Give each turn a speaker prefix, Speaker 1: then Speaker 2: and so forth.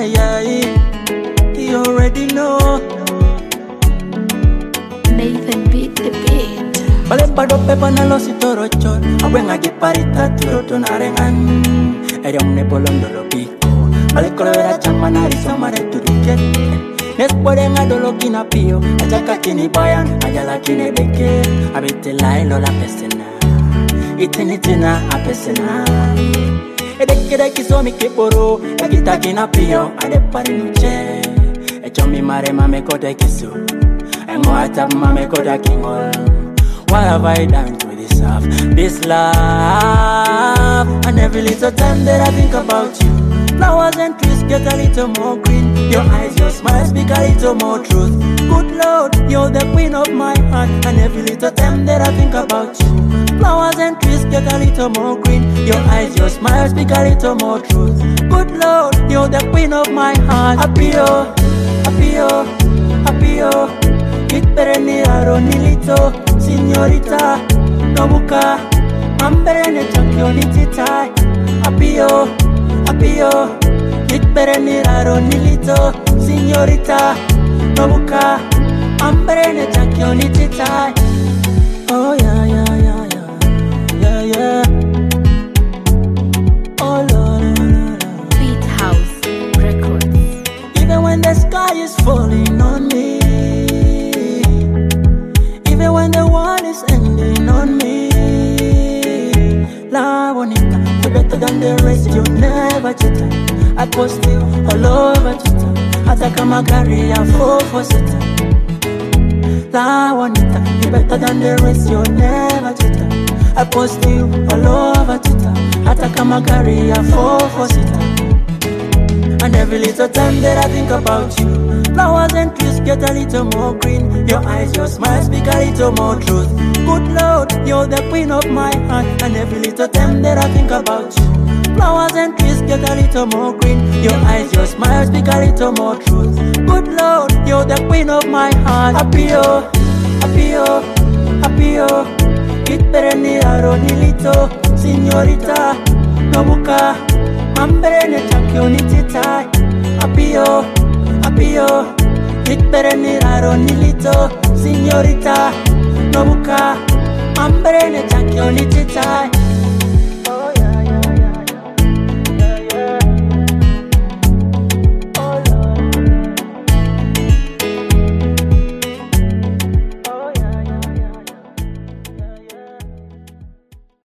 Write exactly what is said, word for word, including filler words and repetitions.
Speaker 1: yeah, you already know.
Speaker 2: Nathan beat the beat.
Speaker 1: Bale pado pepa na losi torochon. Awenga jiparita turo tonarengan. Eriam ne bolon dolo piko. Bale kolera chamana risomare turiket. Nespodenga dolo kina pio. Ajaka kini bayan, ajala kine beke. Abite lai lola pesena. Itinitina apesena. Edekede kisomi kiporo. Ekita kina pio. Ade pari nuche. Echomi mare mame kote kisu. Engo ata mame kote kingol. What have I done to deserve this love? And every little time that I think about you, flowers and trees get a little more green. Your eyes, your smile speak a little more truth. Good Lord, you're the queen of my heart. And every little time that I think about you, flowers and trees get a little more green. Your eyes, your smile speak a little more truth. Good Lord, you're the queen of my heart. Apio, apio, apio. Kitpereni aronilito, signorita, nobuka, amberene championitita. Apio, apio. Kitpereni aronilito, signorita, nobuka, amberene championitita. Oh yeah, yeah, yeah, yeah, yeah, yeah. Oh Lord, Lord, Lord.
Speaker 2: Beat House Records.
Speaker 1: Even when the sky is falling on me, even when the world is ending on me, La Bonita, you're better than the rest, you never cheat. I post you all over Twitter. Ataka magari ya four for sita. La Bonita, you're better than the rest, you never cheat. I post you all over Twitter. Ataka magari ya four for sita. And every little time that I think about you, flowers and trees get a little more green. Your eyes, your smile speak a little more truth. Good Lord, you're the queen of my heart. And every little time that I think about you, flowers and trees get a little more green. Your eyes, your smile speak a little more truth. Good Lord, you're the queen of my heart. Apio, apio, apio. Kitpereni aronilito, signorita, nobuka, amberene championitita. Apio, apio. Kitpereni aronilito, signorita, nobuka, amberene championitita.